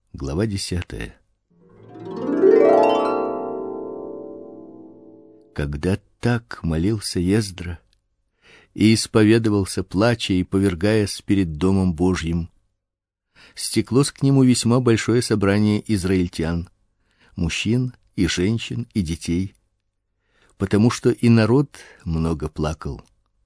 Глава 10. Когда так молился Ездра и исповедовался, плача и повергаясь перед домом Божьим, стеклось к нему весьма большое собрание израильтян, мужчин и женщин и детей, потому что и народ много плакал.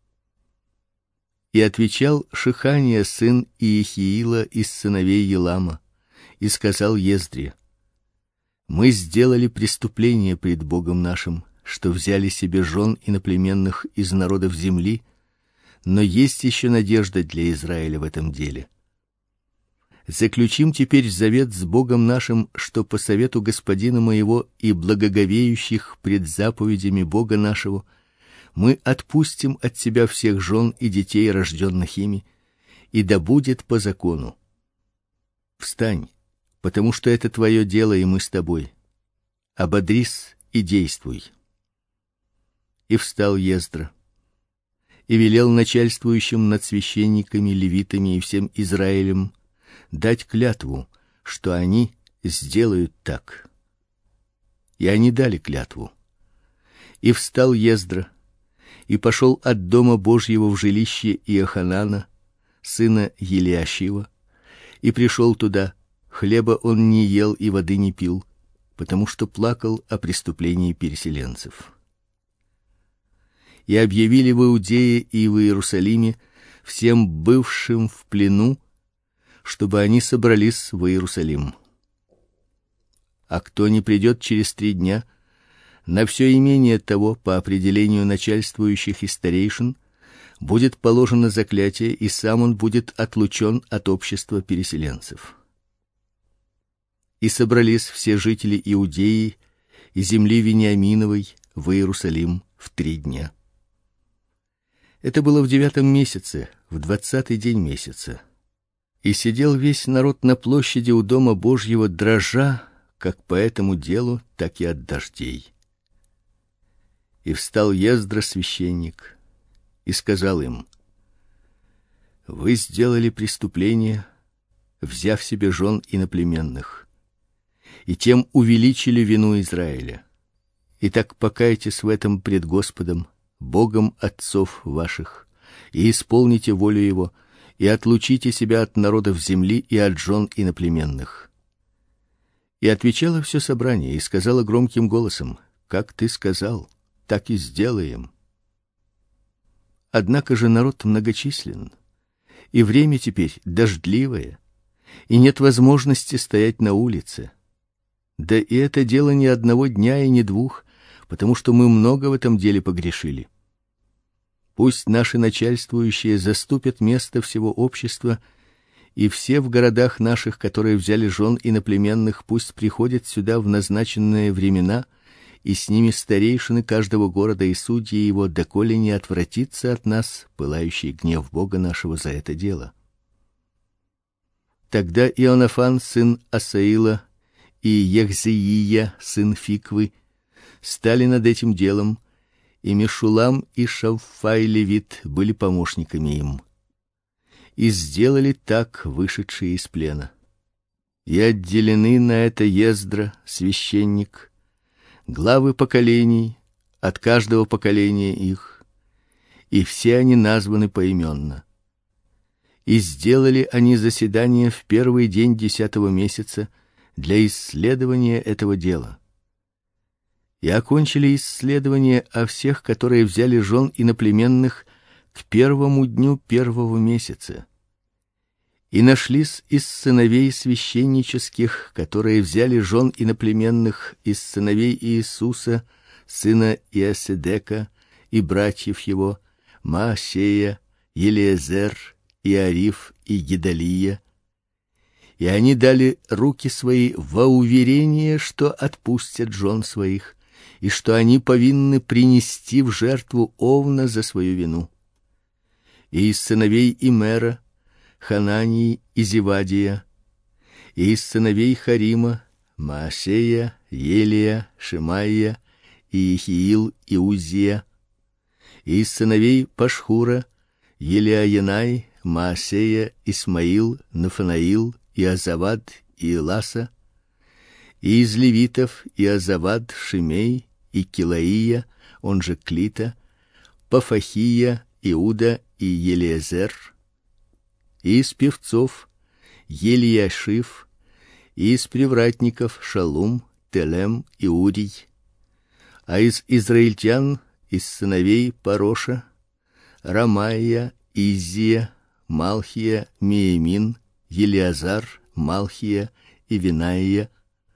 И отвечал Шехания, сын Иехиила из сыновей Елама, и сказал Ездре: мы сделали преступление пред Богом нашим, что взяли себе жен иноплеменных из народов земли, но есть еще надежда для Израиля в этом деле. Заключим теперь завет с Богом нашим, что по совету господина моего и благоговеющих пред заповедями Бога нашего мы отпустим от себя всех жен и детей, рожденных ими, и да будет по закону. Встань, потому что это твое дело, и мы с тобой. Ободрись и действуй. И встал Ездра и велел начальствующим над священниками, левитами и всем Израилем дать клятву, что они сделают так. И они дали клятву. И встал Ездра и пошел от дома Божьего в жилище Иоханана, сына Елиашива, и пришел туда. Хлеба он не ел и воды не пил, потому что плакал о преступлении переселенцев. И объявили в Иудее и в Иерусалиме всем бывшим в плену, чтобы они собрались в Иерусалим. А кто не придет через 3 дня, на все имение того по определению начальствующих и старейшин будет положено заклятие, и сам он будет отлучен от общества переселенцев. И собрались все жители Иудеи и земли Вениаминовой в Иерусалим в 3 дня. Это было в 9 месяце, в 20-й день месяца. И сидел весь народ на площади у дома Божьего, дрожа, как по этому делу, так и от дождей. И встал Ездра священник и сказал им: вы сделали преступление, взяв себе жен иноплеменных, и тем увеличили вину Израиля. Итак, покайтесь в этом пред Господом, Богом отцов ваших, и исполните волю его, и отлучите себя от народов земли и от жен иноплеменных. И отвечало все собрание и сказало громким голосом: как ты сказал, так и сделаем. Однако же народ многочислен, и время теперь дождливое, и нет возможности стоять на улице. Да и это дело не одного дня и не 2, потому что мы много в этом деле погрешили. Пусть наши начальствующие заступят место всего общества, и все в городах наших, которые взяли жен иноплеменных, пусть приходят сюда в назначенные времена, и с ними старейшины каждого города и судьи его, доколе не отвратится от нас пылающий гнев Бога нашего за это дело. Тогда Ионафан, сын Асаила, и Ехзеия, сын Фиквы, стали над этим делом, и Мешулам и Шавфай левит были помощниками им. И сделали так вышедшие из плена. И отделены на это Ездра, священник, главы поколений, от каждого поколения их, и все они названы поименно. И сделали они заседание в 1-й день 10-го месяца для исследования этого дела. И окончили исследование о всех, которые взяли жен иноплеменных к 1-му дню 1-го месяца. И нашлись из сыновей священнических, которые взяли жен иноплеменных из сыновей Иисуса, сына Иоседека, и братьев его, Маасея, Елиезер, Иариф и Гедалия. И они дали руки свои во уверение, что отпустят жен своих, и что они повинны принести в жертву овна за свою вину. И из сыновей Имера Ханании и Зевадия, и из сыновей Харима Маасея, Елия, Шемаия, Иехиил и Узия, и из сыновей Пашхура Елиаенай, Маасея, Исмаил, Нафанаил, Иозавад и Иласа, и из левитов Иозавад, Шимей и Килаия, он же Клита, Пафахия, Иуда и Елиезер, и из певцов Елиашив, и из привратников Шалум, Телем и Урий, а из израильтян, из сыновей Пароша, Рамаия, Изия, Малхия, Миемин, Елиазар, Малхия и Винаия,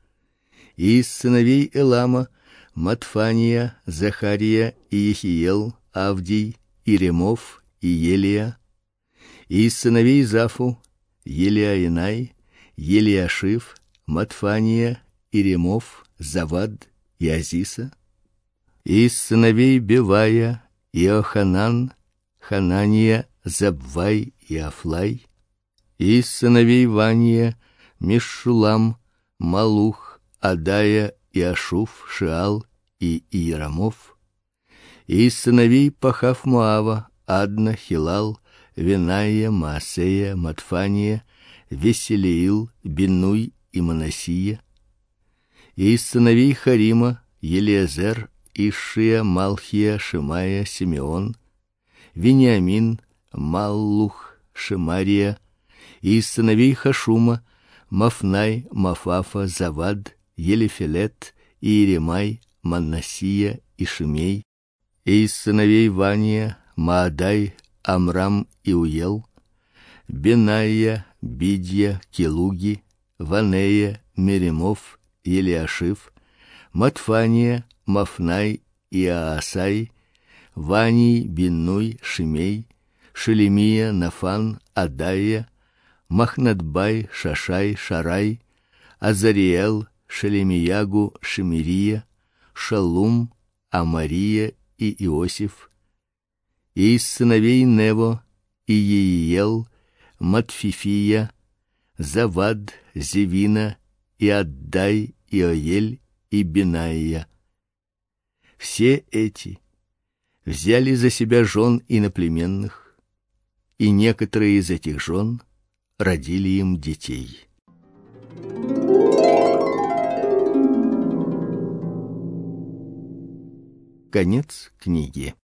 и из сыновей Элама Матфания, Захария и Ехиел, Авдий, Иремов и Елия, и из сыновей Зафу Елиаинай, Елиашив, Матфания, Иремов, Завад и Азиса, и из сыновей Бевая Иоханан, Ханания, Забвай и Афлай, и из сыновей Вания Мешулам, Малух, Адая и Ашуф, Шиал и Иерамов, и из сыновей Пахав-Моава Адна, Хилал, Виная, Маасея, Матфания, Веселиил, Бинуй и Манасия, и из сыновей Харима Елиезер, Ишия, Малхия, Шимая, Симеон, Вениамин, Маллух, Шемария, и из сыновей Хашума Мафнай, Мафафа, Завад, Елифелет, Иеремай, Манасия и Шимей, и из сыновей Вания Маадай, Амрам и Уел, Бенаия, Бидья, Келуги, Ванея, Меремов, Елиашив, Матфания, Мафнай и Аасай, Ваний, Бинуй, Шимей, Шелемия, Нафан, Адая, Махнадбай, Шашай, Шарай, Азариэл, Шелемиягу, Шемирия, Шалум, Амария и Иосиф, и из сыновей Нево Иеиел, Матфифия, Завад, Зевина, и Аддай, Иоель и Бенаия. Все эти взяли за себя жен иноплеменных, и некоторые из этих жен родили им детей. Конец книги.